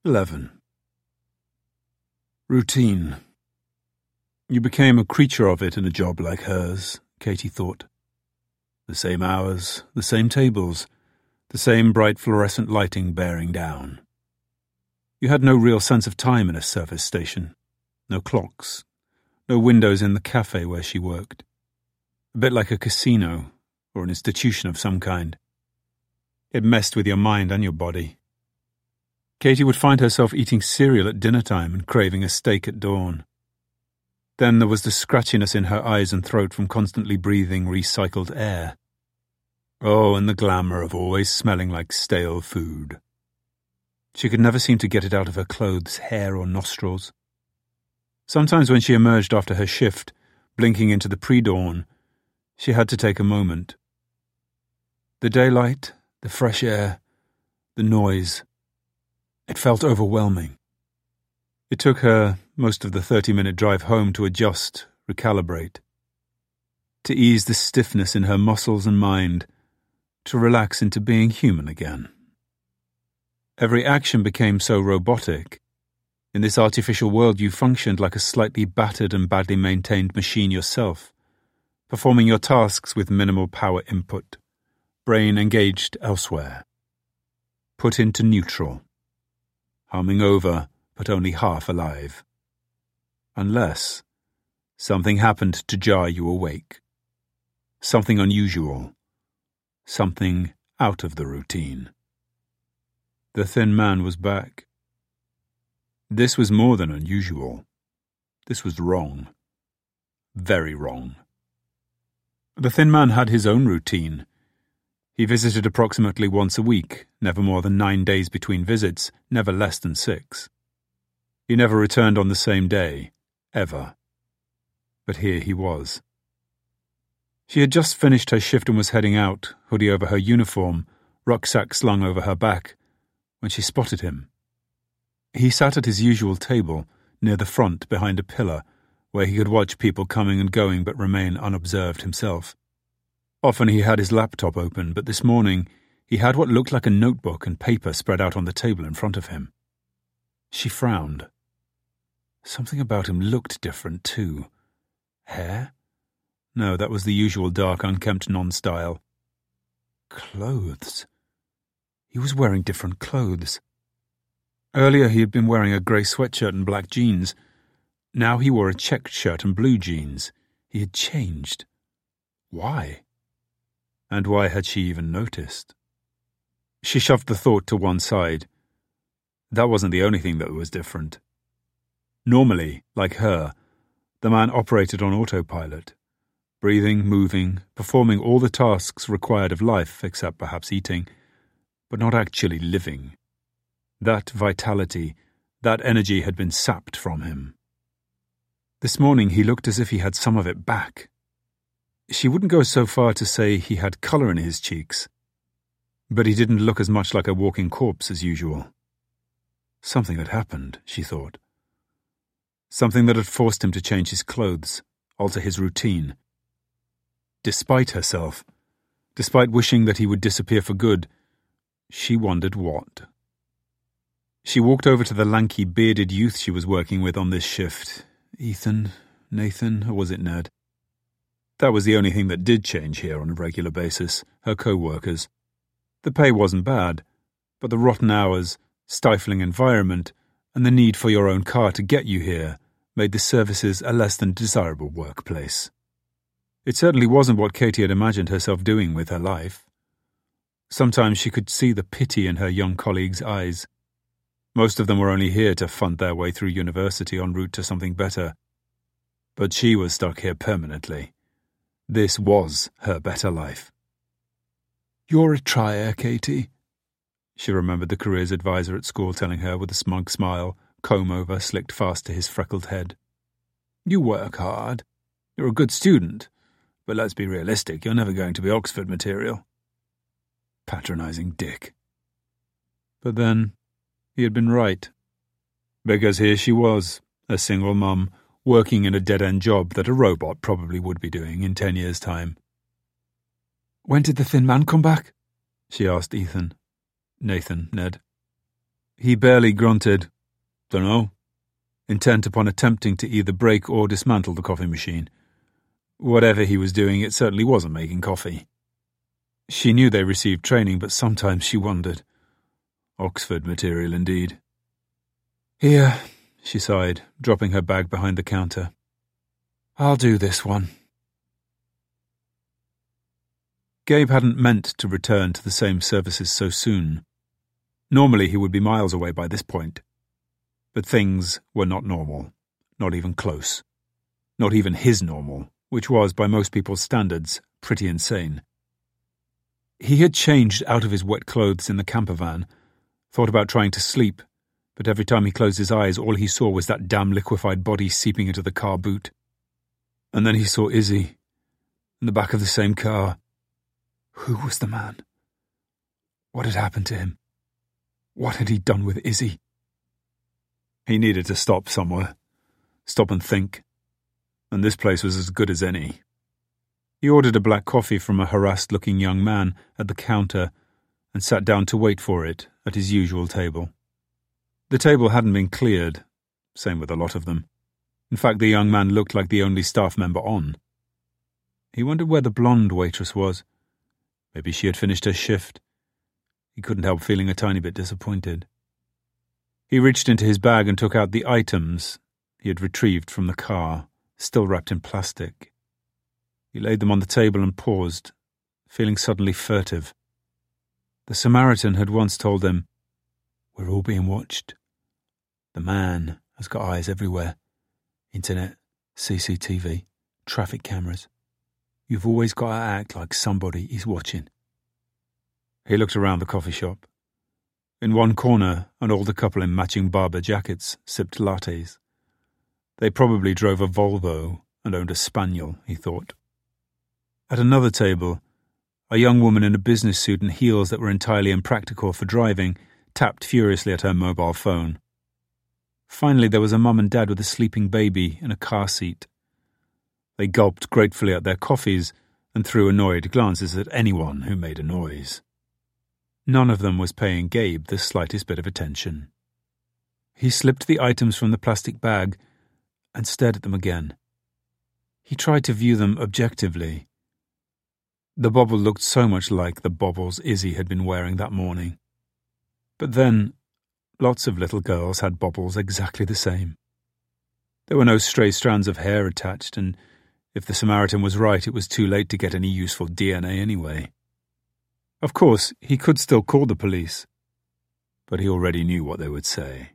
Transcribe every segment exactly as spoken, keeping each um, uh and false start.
eleven. Routine. You became a creature of it in a job like hers, Katie thought. The same hours, the same tables, the same bright fluorescent lighting bearing down. You had no real sense of time in a service station. No clocks. No windows in the cafe where she worked. A bit like a casino or an institution of some kind. It messed with your mind and your body. Katie would find herself eating cereal at dinner time and craving a steak at dawn. Then there was the scratchiness in her eyes and throat from constantly breathing recycled air. Oh, and the glamour of always smelling like stale food. She could never seem to get it out of her clothes, hair, or nostrils. Sometimes when she emerged after her shift, blinking into the pre-dawn, she had to take a moment. The daylight, the fresh air, the noise. It felt overwhelming. It took her most of the thirty-minute drive home to adjust, recalibrate, to ease the stiffness in her muscles and mind, to relax into being human again. Every action became so robotic. In this artificial world you functioned like a slightly battered and badly maintained machine yourself, performing your tasks with minimal power input, brain engaged elsewhere. Put into neutral. Humming over, but only half alive. Unless something happened to jar you awake. Something unusual. Something out of the routine. The thin man was back. This was more than unusual. This was wrong. Very wrong. The thin man had his own routine. He visited approximately once a week, never more than nine days between visits, never less than six. He never returned on the same day, ever. But here he was. She had just finished her shift and was heading out, hoodie over her uniform, rucksack slung over her back, when she spotted him. He sat at his usual table, near the front behind a pillar, where he could watch people coming and going but remain unobserved himself. Often he had his laptop open, but this morning he had what looked like a notebook and paper spread out on the table in front of him. She frowned. Something about him looked different, too. Hair? No, that was the usual dark, unkempt non-style. Clothes. He was wearing different clothes. Earlier he had been wearing a grey sweatshirt and black jeans. Now he wore a checked shirt and blue jeans. He had changed. Why? And why had she even noticed? She shoved the thought to one side. That wasn't the only thing that was different. Normally, like her, the man operated on autopilot, breathing, moving, performing all the tasks required of life, except perhaps eating, but not actually living. That vitality, that energy had been sapped from him. This morning he looked as if he had some of it back. She wouldn't go so far to say he had colour in his cheeks, but he didn't look as much like a walking corpse as usual. Something had happened, she thought. Something that had forced him to change his clothes, alter his routine. Despite herself, despite wishing that he would disappear for good, she wondered what. She walked over to the lanky, bearded youth she was working with on this shift. Ethan, Nathan, or was it Ned? That was the only thing that did change here on a regular basis, her co-workers. The pay wasn't bad, but the rotten hours, stifling environment, and the need for your own car to get you here made the services a less than desirable workplace. It certainly wasn't what Katie had imagined herself doing with her life. Sometimes she could see the pity in her young colleagues' eyes. Most of them were only here to fund their way through university en route to something better. But she was stuck here permanently. This was her better life. "You're a trier, Katie," she remembered the careers advisor at school telling her with a smug smile, comb-over slicked fast to his freckled head. "You work hard. You're a good student. But let's be realistic, you're never going to be Oxford material." Patronising dick. But then, he had been right. Because here she was, a single mum, working in a dead-end job that a robot probably would be doing in ten years' time. "When did the thin man come back?" she asked Ethan. Nathan, Ned. He barely grunted, "Dunno," intent upon attempting to either break or dismantle the coffee machine. Whatever he was doing, it certainly wasn't making coffee. She knew they received training, but sometimes she wondered. Oxford material, indeed. "Here," she sighed, dropping her bag behind the counter. "I'll do this one." Gabe hadn't meant to return to the same services so soon. Normally he would be miles away by this point. But things were not normal, not even close. Not even his normal, which was, by most people's standards, pretty insane. He had changed out of his wet clothes in the camper van, thought about trying to sleep, but every time he closed his eyes all he saw was that damn liquefied body seeping into the car boot. And then he saw Izzy, in the back of the same car. Who was the man? What had happened to him? What had he done with Izzy? He needed to stop somewhere. Stop and think. And this place was as good as any. He ordered a black coffee from a harassed-looking young man at the counter and sat down to wait for it at his usual table. The table hadn't been cleared, same with a lot of them. In fact, the young man looked like the only staff member on. He wondered where the blonde waitress was. Maybe she had finished her shift. He couldn't help feeling a tiny bit disappointed. He reached into his bag and took out the items he had retrieved from the car, still wrapped in plastic. He laid them on the table and paused, feeling suddenly furtive. The Samaritan had once told him, "We're all being watched. The man has got eyes everywhere. Internet, C C T V, traffic cameras. You've always got to act like somebody is watching." He looked around the coffee shop. In one corner, an older couple in matching Barber jackets sipped lattes. They probably drove a Volvo and owned a Spaniel, he thought. At another table, a young woman in a business suit and heels that were entirely impractical for driving tapped furiously at her mobile phone. Finally, there was a mum and dad with a sleeping baby in a car seat. They gulped gratefully at their coffees and threw annoyed glances at anyone who made a noise. None of them was paying Gabe the slightest bit of attention. He slipped the items from the plastic bag and stared at them again. He tried to view them objectively. The bauble looked so much like the baubles Izzy had been wearing that morning. But then, lots of little girls had baubles exactly the same. There were no stray strands of hair attached, and if the Samaritan was right, it was too late to get any useful D N A anyway. Of course, he could still call the police, but he already knew what they would say.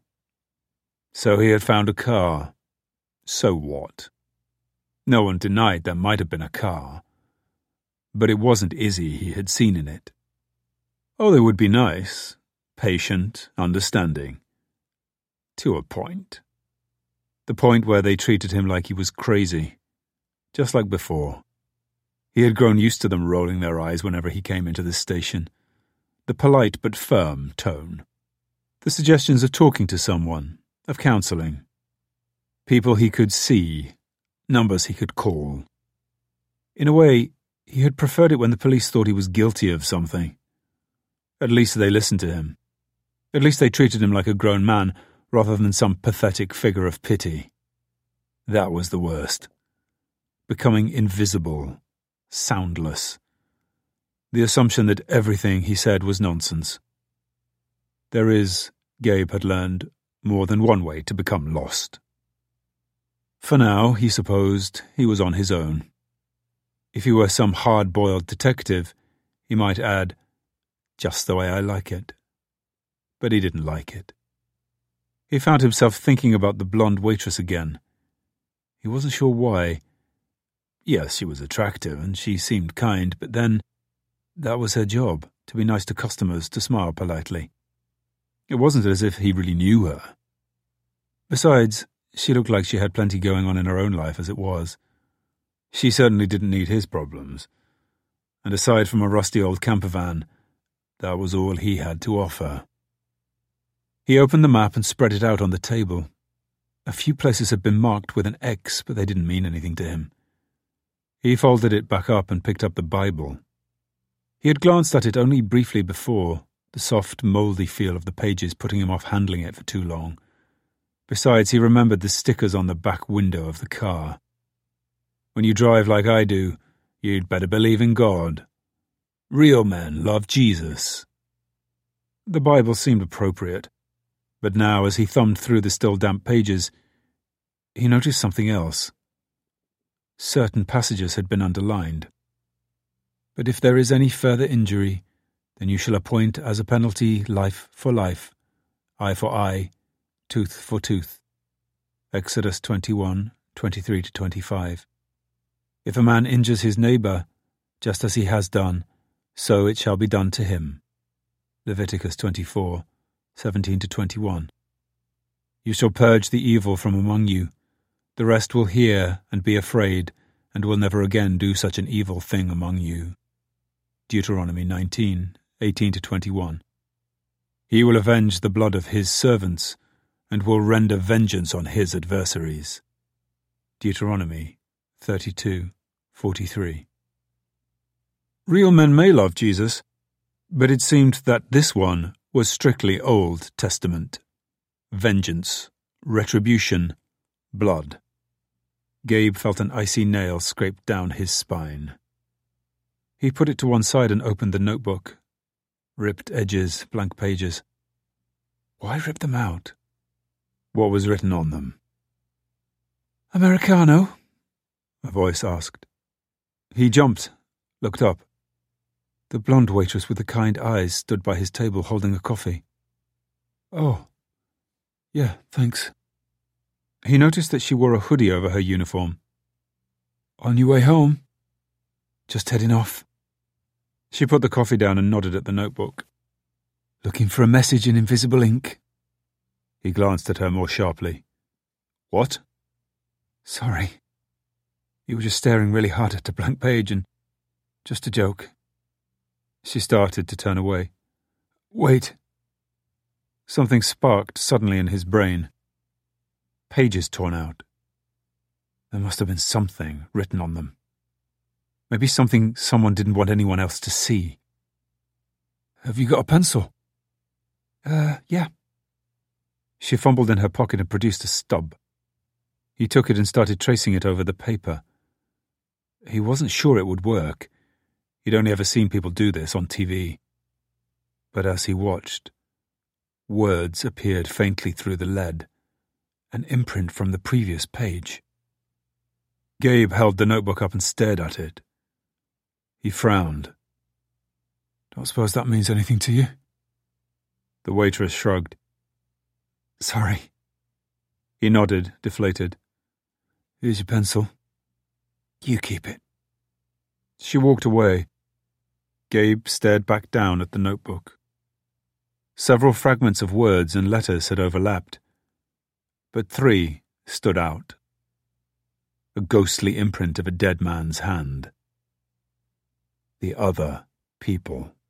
So he had found a car. So what? No one denied there might have been a car, but it wasn't Izzy he had seen in it. Oh, they would be nice, patient, understanding. To a point. The point where they treated him like he was crazy, just like before. He had grown used to them rolling their eyes whenever he came into the station. The polite but firm tone. The suggestions of talking to someone, of counselling. People he could see, numbers he could call. In a way, he had preferred it when the police thought he was guilty of something. At least they listened to him. At least they treated him like a grown man rather than some pathetic figure of pity. That was the worst. Becoming invisible. Soundless. The assumption that everything he said was nonsense. There is, Gabe had learned, more than one way to become lost. For now, he supposed, he was on his own. If he were some hard-boiled detective, he might add, "Just the way I like it." But he didn't like it. He found himself thinking about the blonde waitress again. He wasn't sure why. Yes, she was attractive, and she seemed kind, but then, that was her job, to be nice to customers, to smile politely. It wasn't as if he really knew her. Besides, she looked like she had plenty going on in her own life as it was. She certainly didn't need his problems. And aside from a rusty old camper van, that was all he had to offer. He opened the map and spread it out on the table. A few places had been marked with an X, but they didn't mean anything to him. He folded it back up and picked up the Bible. He had glanced at it only briefly before, the soft, mouldy feel of the pages putting him off handling it for too long. Besides, he remembered the stickers on the back window of the car. When you drive like I do, you'd better believe in God. Real men love Jesus. The Bible seemed appropriate, but now, as he thumbed through the still damp pages, he noticed something else. Certain passages had been underlined. But if there is any further injury, then you shall appoint as a penalty life for life, eye for eye, tooth for tooth. Exodus twenty-one, twenty-three to twenty-five. If a man injures his neighbour, just as he has done, so it shall be done to him. Leviticus twenty-four, seventeen to twenty-one. You shall purge the evil from among you. The rest will hear and be afraid, and will never again do such an evil thing among you. Deuteronomy nineteen, eighteen to twenty-one. He will avenge the blood of his servants, and will render vengeance on his adversaries. Deuteronomy thirty-two, forty-three. Real men may love Jesus, but it seemed that this one was strictly Old Testament. Vengeance, retribution, blood. Gabe felt an icy nail scrape down his spine. He put it to one side and opened the notebook. Ripped edges, blank pages. Why rip them out? What was written on them? "Americano?" a voice asked. He jumped, looked up. The blonde waitress with the kind eyes stood by his table holding a coffee. "Oh, yeah, thanks." He noticed that she wore a hoodie over her uniform. "On your way home?" "Just heading off." She put the coffee down and nodded at the notebook. "Looking for a message in invisible ink?" He glanced at her more sharply. "What?" "Sorry. You were just staring really hard at a blank page and... just a joke." She started to turn away. "Wait." Something sparked suddenly in his brain. Pages torn out. There must have been something written on them. Maybe something someone didn't want anyone else to see. "Have you got a pencil?" Uh, yeah. She fumbled in her pocket and produced a stub. He took it and started tracing it over the paper. He wasn't sure it would work. He'd only ever seen people do this on T V. But as he watched, words appeared faintly through the lead, an imprint from the previous page. Gabe held the notebook up and stared at it. He frowned. "Don't suppose that means anything to you?" The waitress shrugged. "Sorry." He nodded, deflated. "Here's your pencil. You keep it." She walked away. Gabe stared back down at the notebook. Several fragments of words and letters had overlapped, but three stood out. A ghostly imprint of a dead man's hand. The other people.